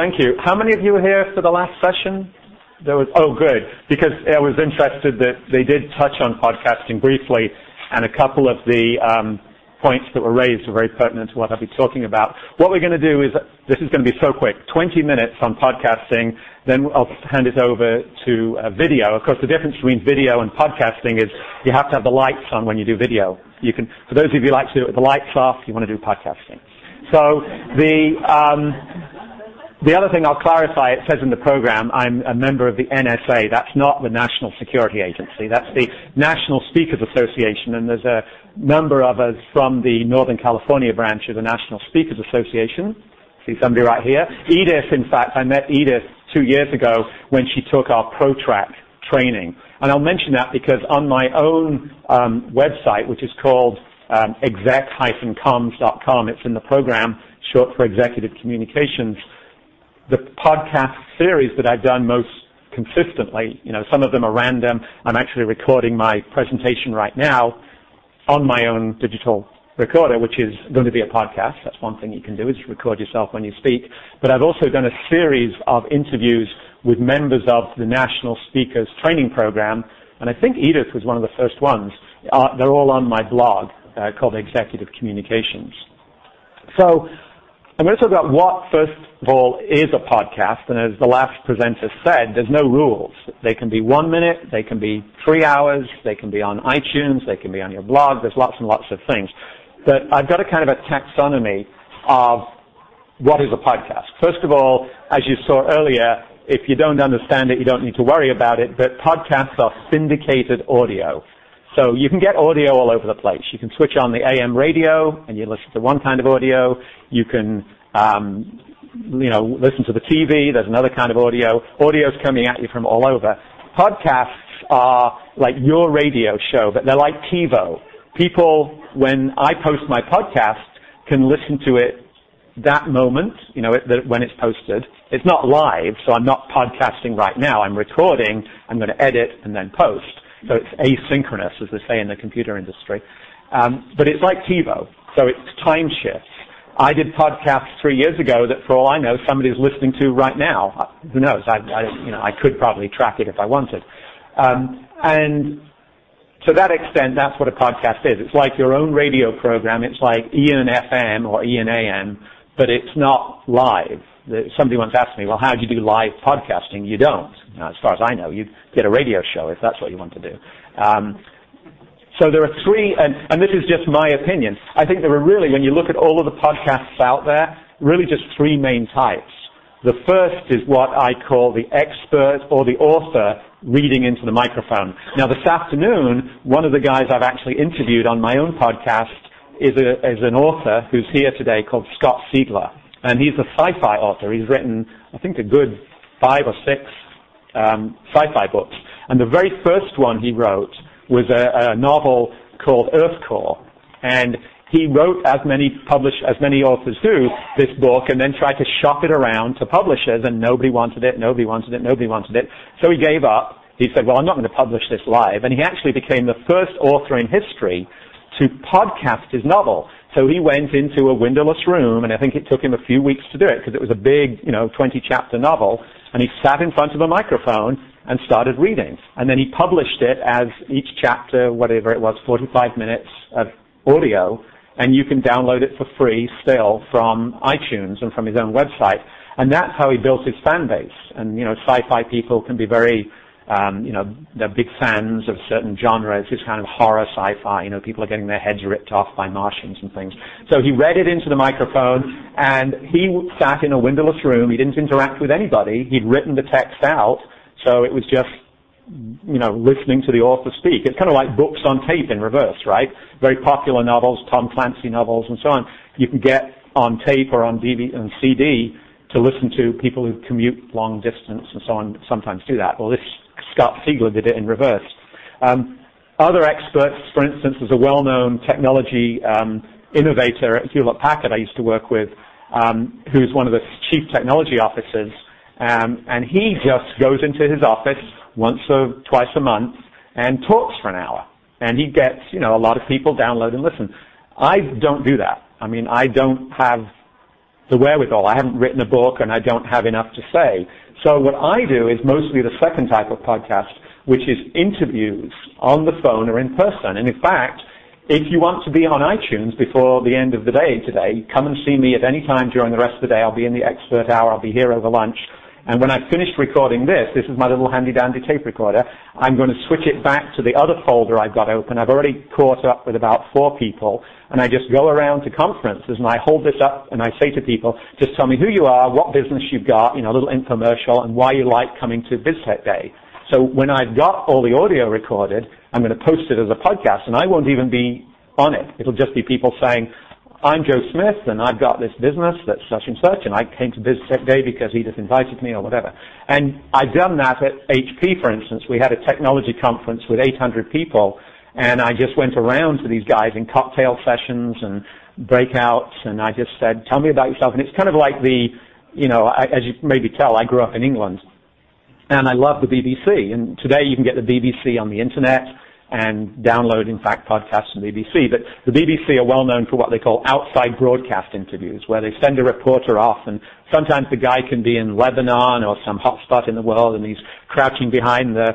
Thank you. How many of you were here for the last session? Oh, good, because I was interested that they did touch on podcasting briefly, and a couple of the points that were raised are very pertinent to what I'll be talking about. What we're going to do is, this is going to be so quick, 20 minutes on podcasting, then I'll hand it over to video. Of course, the difference between video and podcasting is you have to have the lights on when you do video. You can, for those of you who like to do it with the lights off, you want to do podcasting. So the other thing I'll clarify, it says in the program, I'm a member of the NSA. That's not the National Security Agency. That's the National Speakers Association, and there's a number of us from the Northern California branch of the National Speakers Association. See somebody right here. Edith, in fact, I met Edith 2 years ago when she took our ProTrack training. And I'll mention that because on my own website, which is called exec-comms.com, it's in the program, short for Executive Communications, the podcast series that I've done most consistently, some of them are random. I'm actually recording my presentation right now on my own digital recorder, which is going to be a podcast. That's one thing you can do, is record yourself when you speak. But I've also done a series of interviews with members of the National Speakers Training Program, and I think Edith was one of the first ones. They're all on my blog called Executive Communications. So I'm going to talk about what, first of all, is a podcast. And as the last presenter said, there's no rules. They can be 1 minute, they can be 3 hours, they can be on iTunes, they can be on your blog. There's lots and lots of things. But I've got a kind of a taxonomy of what is a podcast. First of all, as you saw earlier, if you don't understand it, you don't need to worry about it, but podcasts are syndicated audio. So you can get audio all over the place. You can switch on the AM radio and you listen to one kind of audio. You can, listen to the TV. There's another kind of audio. Audio's coming at you from all over. Podcasts are like your radio show, but they're like TiVo. People, when I post my podcast, can listen to it that moment, when it's posted. It's not live, so I'm not podcasting right now. I'm recording. I'm going to edit and then post. So it's asynchronous, as they say in the computer industry. But it's like TiVo, so it's time shifts. I did podcasts 3 years ago that, for all I know, somebody's listening to right now. Who knows? I could probably track it if I wanted. And to that extent, that's what a podcast is. It's like your own radio program. It's like Ian FM or Ian AM, but it's not live. Somebody once asked me, well, how do you do live podcasting? You don't. As far as I know, you get a radio show if that's what you want to do. So there are three, and this is just my opinion. I think there are really, when you look at all of the podcasts out there, really just three main types. The first is what I call the expert or the author reading into the microphone. Now, this afternoon, one of the guys I've actually interviewed on my own podcast is an author who's here today called Scott Siegler. And he's a sci-fi author. He's written, I think, a good 5 or 6 sci-fi books. And the very first one he wrote was a novel called Earth Core. And he wrote, as many authors do, this book and then tried to shop it around to publishers, and nobody wanted it. So he gave up. He said, well, I'm not going to publish this live. And he actually became the first author in history to podcast his novel. So he went into a windowless room, and I think it took him a few weeks to do it because it was a big, 20-chapter novel, and he sat in front of a microphone and started reading. And then he published it as each chapter, whatever it was, 45 minutes of audio, and you can download it for free still from iTunes and from his own website. And that's how he built his fan base. And, sci-fi people can be very they're big fans of certain genres, this kind of horror sci-fi, people are getting their heads ripped off by Martians and things. So he read it into the microphone, and he sat in a windowless room. He didn't interact with anybody. He'd written the text out, so it was just, listening to the author speak. It's kind of like books on tape in reverse, right? Very popular novels, Tom Clancy novels and so on. You can get on tape or on DVD and CD to listen to people who commute long distance and so on, sometimes do that. Well, this Scott Siegler did it in reverse. Other experts, for instance, there's a well-known technology innovator at Hewlett-Packard I used to work with, who's one of the chief technology officers, and he just goes into his office once or twice a month and talks for an hour. And he gets, a lot of people download and listen. I don't do that. I mean, I don't have the wherewithal. I haven't written a book and I don't have enough to say. So what I do is mostly the second type of podcast, which is interviews on the phone or in person. And in fact, if you want to be on iTunes before the end of the day today, come and see me at any time during the rest of the day. I'll be in the expert hour. I'll be here over lunch. And when I've finished recording this is my little handy-dandy tape recorder, I'm going to switch it back to the other folder I've got open. I've already caught up with about 4 people, and I just go around to conferences, and I hold this up, and I say to people, just tell me who you are, what business you've got, a little infomercial, and why you like coming to BizTech Day. So when I've got all the audio recorded, I'm going to post it as a podcast, and I won't even be on it. It'll just be people saying, I'm Joe Smith, and I've got this business that's such and such, and I came to BizTech Day because Edith invited me or whatever. And I've done that at HP, for instance. We had a technology conference with 800 people, and I just went around to these guys in cocktail sessions and breakouts, and I just said, tell me about yourself. And it's kind of like as you maybe tell, I grew up in England, and I love the BBC. And today you can get the BBC on the internet and download, in fact, podcasts from the BBC. But the BBC are well known for what they call outside broadcast interviews, where they send a reporter off, and sometimes the guy can be in Lebanon or some hot spot in the world, and he's crouching behind the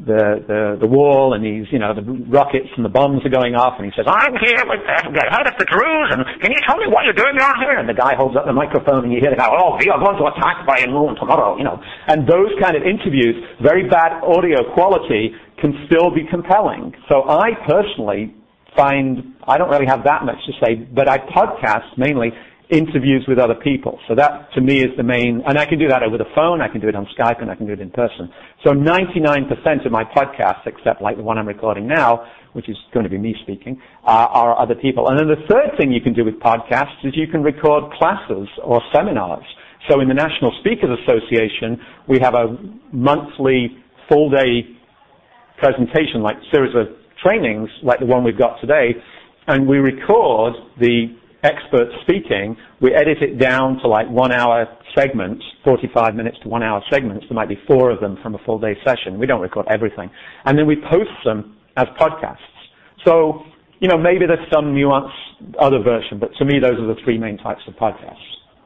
wall, and he's, the rockets and the bombs are going off, and he says, I'm here with the head of the Druze, and can you tell me what you're doing down here? And the guy holds up the microphone, and you hear the guy, oh, we are going to attack Bayern tomorrow, And those kind of interviews, very bad audio quality, can still be compelling. So I personally find I don't really have that much to say, but I podcast mainly interviews with other people. So that, to me, is the main, and I can do that over the phone, I can do it on Skype, and I can do it in person. So 99% of my podcasts, except like the one I'm recording now, which is going to be me speaking, are other people. And then the third thing you can do with podcasts is you can record classes or seminars. So in the National Speakers Association, we have a monthly full-day presentation, like series of trainings, like the one we've got today, and we record the expert speaking. We edit it down to like 1 hour segments, 45 minutes to 1 hour segments. There might be 4 of them from a full day session. We don't record everything. And then we post them as podcasts. So, maybe there's some nuanced other version, but to me those are the 3 main types of podcasts.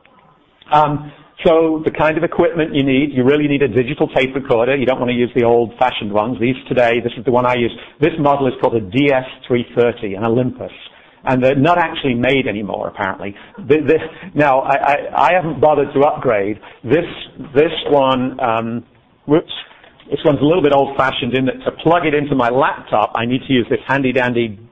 So the kind of equipment you need, you really need a digital tape recorder. You don't want to use the old-fashioned ones. These today, this is the one I use. This model is called a DS330, an Olympus. And they're not actually made anymore, apparently. Now, I haven't bothered to upgrade. This one, this one's a little bit old-fashioned in that to plug it into my laptop, I need to use this handy-dandy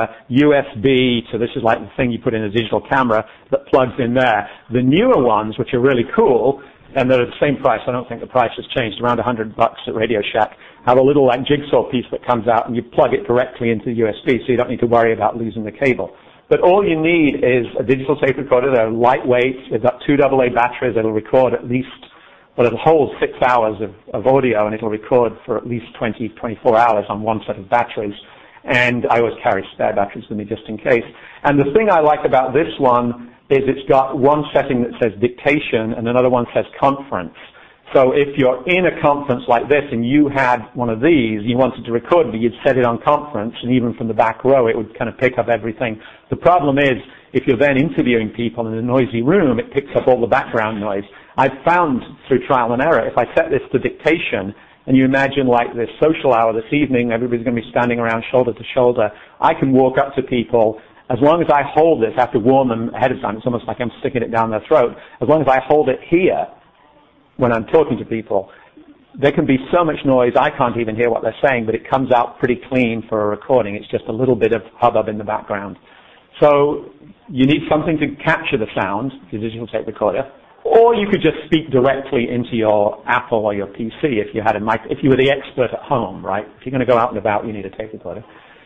USB, so this is like the thing you put in a digital camera that plugs in there. The newer ones, which are really cool, and they're at the same price, I don't think the price has changed, around $100 at Radio Shack, have a little like jigsaw piece that comes out and you plug it directly into the USB, so you don't need to worry about losing the cable. But all you need is a digital tape recorder. They're lightweight. They've got 2 AA batteries. It'll record at least, it'll hold 6 hours of audio, and it'll record for at least 24 hours on one set of batteries. And I always carry spare batteries with me just in case. And the thing I like about this one is it's got one setting that says dictation and another one says conference. So if you're in a conference like this and you had one of these, you wanted to record it, you'd set it on conference, and even from the back row it would kind of pick up everything. The problem is, if you're then interviewing people in a noisy room, it picks up all the background noise. I've found through trial and error, if I set this to dictation, and you imagine like this social hour this evening, everybody's going to be standing around shoulder to shoulder, I can walk up to people. As long as I hold this, I have to warn them ahead of time. It's almost like I'm sticking it down their throat. As long as I hold it here when I'm talking to people, there can be so much noise I can't even hear what they're saying, but it comes out pretty clean for a recording. It's just a little bit of hubbub in the background. So you need something to capture the sound, the digital tape recorder. Or you could just speak directly into your Apple or your PC if you had a mic, if you were the expert at home, right? If you're going to go out and about, you need a tape recorder.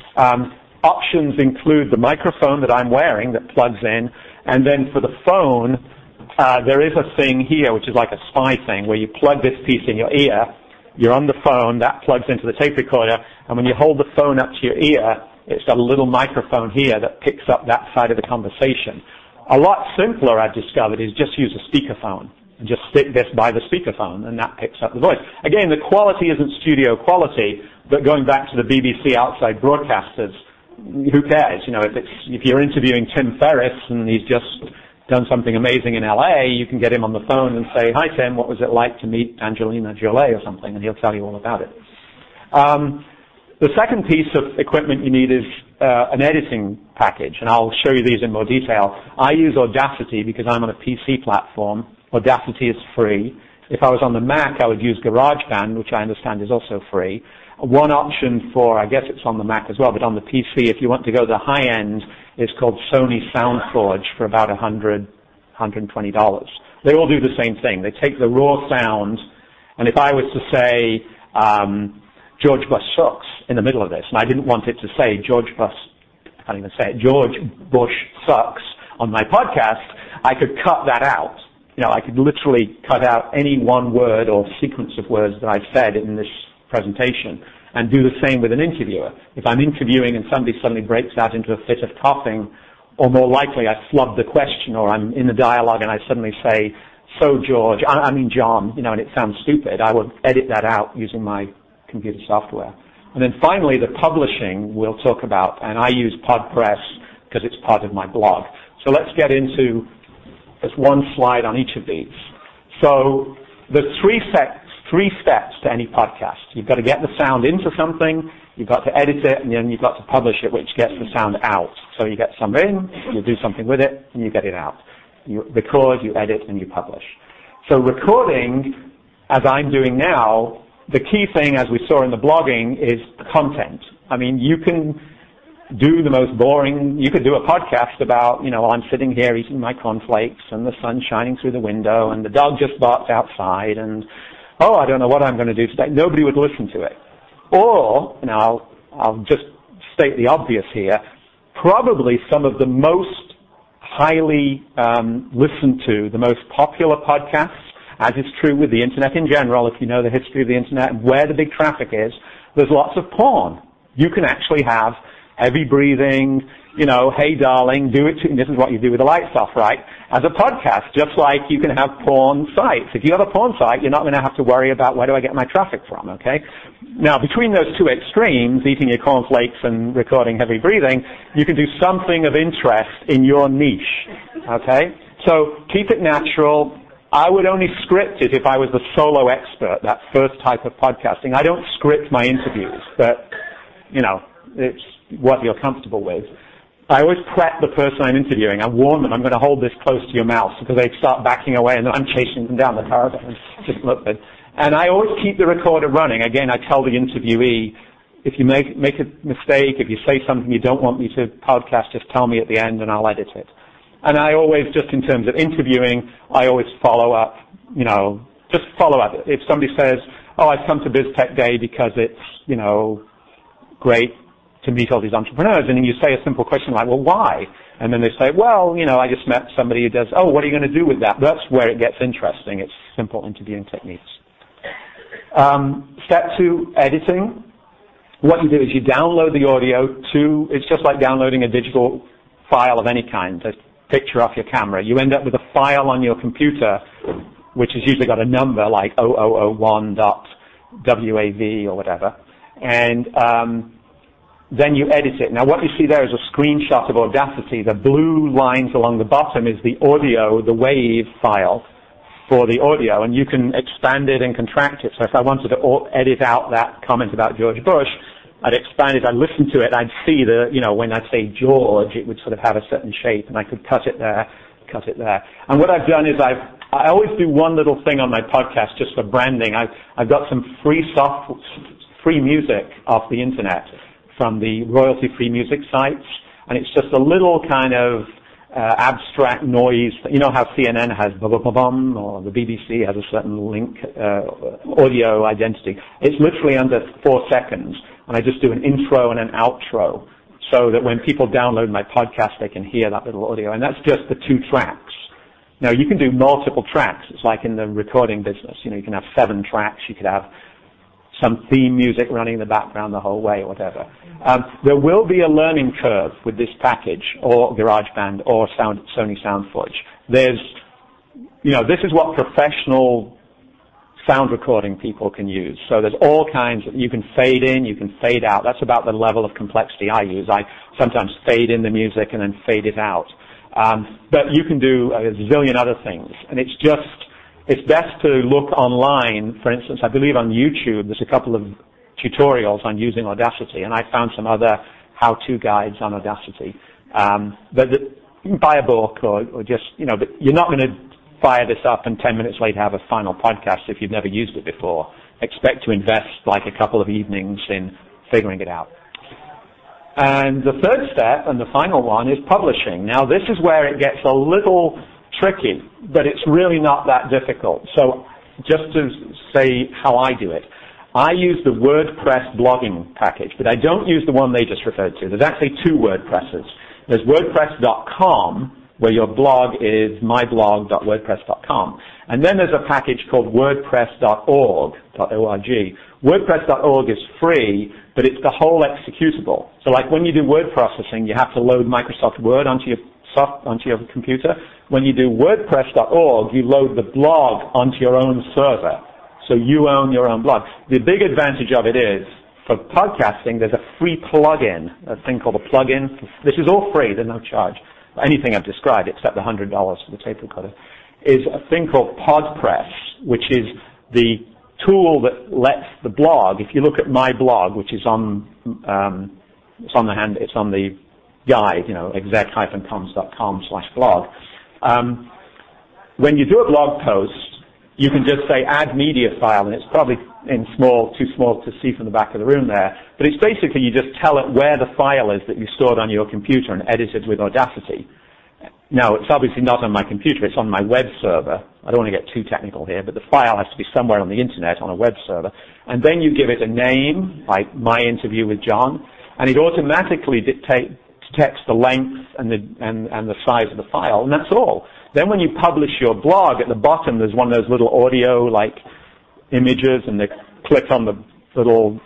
Options include the microphone that I'm wearing that plugs in, and then for the phone, there is a thing here which is like a spy thing where you plug this piece in your ear, you're on the phone, that plugs into the tape recorder, and when you hold the phone up to your ear, it's got a little microphone here that picks up that side of the conversation. A lot simpler, I've discovered, is just use a speakerphone and just stick this by the speakerphone, and that picks up the voice. Again, the quality isn't studio quality, but going back to the BBC outside broadcasters, who cares? If you're interviewing Tim Ferriss and he's just done something amazing in LA, you can get him on the phone and say, "Hi Tim, what was it like to meet Angelina Jolie," or something, and he'll tell you all about it. The second piece of equipment you need is an editing package, and I'll show you these in more detail. I use Audacity because I'm on a PC platform. Audacity is free. If I was on the Mac, I would use GarageBand, which I understand is also free. One option for, I guess it's on the Mac as well, but on the PC, if you want to go to the high end, is called Sony SoundForge for about $100, $120. They all do the same thing. They take the raw sound, and if I was to say, George Bush sucks in the middle of this, and I didn't want it to say George Bush sucks on my podcast, I could cut that out. I could literally cut out any one word or sequence of words that I've said in this presentation and do the same with an interviewer. If I'm interviewing and somebody suddenly breaks out into a fit of coughing, or more likely I flub the question, or I'm in the dialogue and I suddenly say, "So George, I mean John," and it sounds stupid, I would edit that out using my computer software. And then finally, the publishing we'll talk about, and I use PodPress because it's part of my blog. So let's get into just one slide on each of these. So there's three steps to any podcast. You've got to get the sound into something, you've got to edit it, and then you've got to publish it, which gets the sound out. So you get some in, you do something with it, and you get it out. You record, you edit, and you publish. So recording, as I'm doing now, the key thing, as we saw in the blogging, is content. I mean, you can do the most boring, you could do a podcast about, I'm sitting here eating my cornflakes and the sun's shining through the window and the dog just barked outside and, I don't know what I'm going to do today. Nobody would listen to it. Or, I'll just state the obvious here, probably some of the most highly listened to, the most popular podcasts, as is true with the Internet in general, if you know the history of the Internet and where the big traffic is, there's lots of porn. You can actually have heavy breathing, hey darling, do it, this is what you do with the lights off, right? As a podcast, just like you can have porn sites. If you have a porn site, you're not going to have to worry about where do I get my traffic from, okay? Now, between those two extremes, eating your cornflakes and recording heavy breathing, you can do something of interest in your niche, okay? So keep it natural. I would only script it if I was the solo expert, that first type of podcasting. I don't script my interviews, but, it's what you're comfortable with. I always prep the person I'm interviewing. I warn them, I'm going to hold this close to your mouth, because they start backing away and I'm chasing them down the corridor. And I always keep the recorder running. Again, I tell the interviewee, if you make a mistake, if you say something you don't want me to podcast, just tell me at the end and I'll edit it. And I always, just in terms of interviewing, I always follow up, just follow up. If somebody says, I've come to BizTech Day because it's, great to meet all these entrepreneurs, and then you say a simple question like, well, why? And then they say, well, I just met somebody who does, what are you going to do with that? That's where it gets interesting. It's simple interviewing techniques. Step 2, editing. What you do is you download the audio it's just like downloading a digital file of any kind, a picture off your camera. You end up with a file on your computer, which has usually got a number like 0001.wav or whatever. And then you edit it. Now what you see there is a screenshot of Audacity. The blue lines along the bottom is the audio, the WAV file for the audio, and you can expand it and contract it. So if I wanted to edit out that comment about George Bush, I'd expand it, I'd listen to it, I'd see when I'd say George, it would sort of have a certain shape, and I could cut it there. And what I've done is I always do one little thing on my podcast just for branding. I've got some free music off the internet from the royalty-free music sites, and it's just a little kind of abstract noise. You know how CNN has bum, or the BBC has a certain link, audio identity. It's literally under 4 seconds, and I just do an intro and an outro so that when people download my podcast, they can hear that little audio, and that's just the 2 tracks. Now, you can do multiple tracks. It's like in the recording business. You can have 7 tracks. You could have some theme music running in the background the whole way or whatever. There will be a learning curve with this package or GarageBand or Sony SoundForge. This is what professional sound recording people can use. So there's all kinds you can fade in, you can fade out. That's about the level of complexity I use. I sometimes fade in the music and then fade it out. But you can do a zillion other things. And it's best to look online. For instance, I believe on YouTube there's a couple of tutorials on using Audacity, and I found some other how-to guides on Audacity. But you can buy a book or just, but you're not going to fire this up and 10 minutes later have a final podcast if you've never used it before. Expect to invest like a couple of evenings in figuring it out. And the third step, and the final one, is publishing. Now, this is where it gets a little tricky, but it's really not that difficult. So just to say how I do it, I use the WordPress blogging package, but I don't use the one they just referred to. There's actually two WordPresses. There's WordPress.com, where your blog is myblog.wordpress.com. And then there's a package called WordPress.org. WordPress.org is free, but it's the whole executable. So like when you do word processing, you have to load Microsoft Word onto your computer. When you do WordPress.org, you load the blog onto your own server. So you own your own blog. The big advantage of it is, for podcasting, there's a free plugin, a thing called a plugin. This is all free, there's no charge. Anything I've described, except the $100 for the tape recorder, is a thing called PodPress, which is the tool that lets the blog, if you look at my blog, which is it's on the guide, exec-comms.com/blog. When you do a blog post, you can just say add media file, and it's probably too small to see from the back of the room there. But it's basically you just tell it where the file is that you stored on your computer and edited with Audacity. Now, it's obviously not on my computer, it's on my web server. I don't want to get too technical here, but the file has to be somewhere on the internet on a web server. And then you give it a name, like my interview with John, and it automatically detects the length and the size of the file, and that's all. Then when you publish your blog, at the bottom there's one of those little audio like images, and they click on the little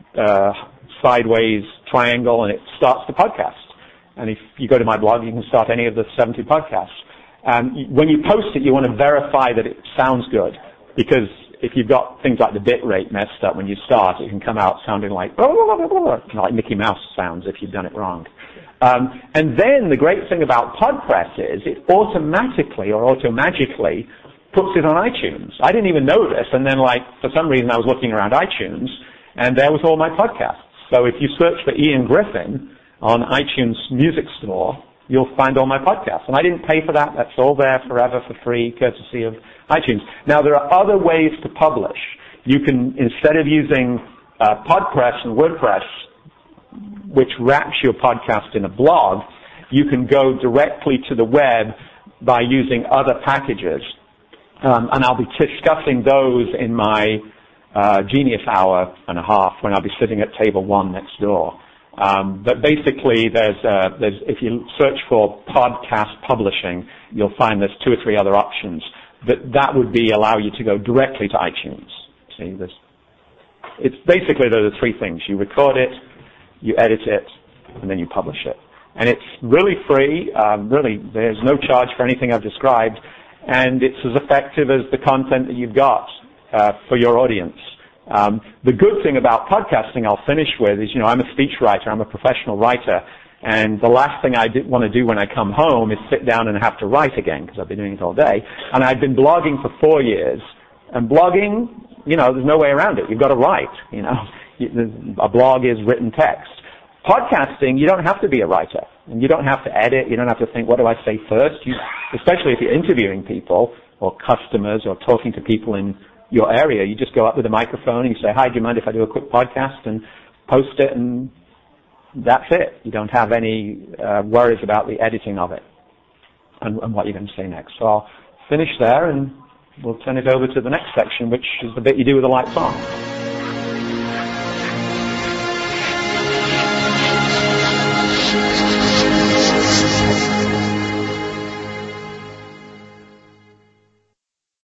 sideways triangle, and it starts the podcast. And if you go to my blog, you can start any of the 70 podcasts. When you post it, you want to verify that it sounds good, because if you've got things like the bit rate messed up when you start, it can come out sounding like Mickey Mouse sounds if you've done it wrong. And then the great thing about PodPress is it automatically or automagically puts it on iTunes. I didn't even notice, and then for some reason I was looking around iTunes, and there was all my podcasts. So if you search for Ian Griffin on iTunes Music Store, you'll find all my podcasts. And I didn't pay for that. That's all there forever for free, courtesy of iTunes. Now, there are other ways to publish. You can, instead of using PodPress and WordPress, which wraps your podcast in a blog, you can go directly to the web by using other packages. And I'll be discussing those in my Genius Hour and a half when I'll be sitting at table 1 next door. But basically, if you search for podcast publishing, you'll find there's 2 or 3 other options. That would allow you to go directly to iTunes. See, it's basically there are 3 things. You record it, you edit it, and then you publish it. And it's really free. Really, there's no charge for anything I've described, and it's as effective as the content that you've got for your audience. The good thing about podcasting, I'll finish with, is, I'm a speechwriter, I'm a professional writer, and the last thing I want to do when I come home is sit down and have to write again, because I've been doing it all day. And I've been blogging for 4 years, and blogging, there's no way around it. You've got to write, A blog is written text. Podcasting, you don't have to be a writer, and you don't have to edit, you don't have to think, what do I say first? Especially if you're interviewing people, or customers, or talking to people in your area, you just go up with a microphone and you say, hi, do you mind if I do a quick podcast, and post it, and that's it. You don't have any worries about the editing of it and what you're going to say next. So I'll finish there, and we'll turn it over to the next section, which is the bit you do with the lights on.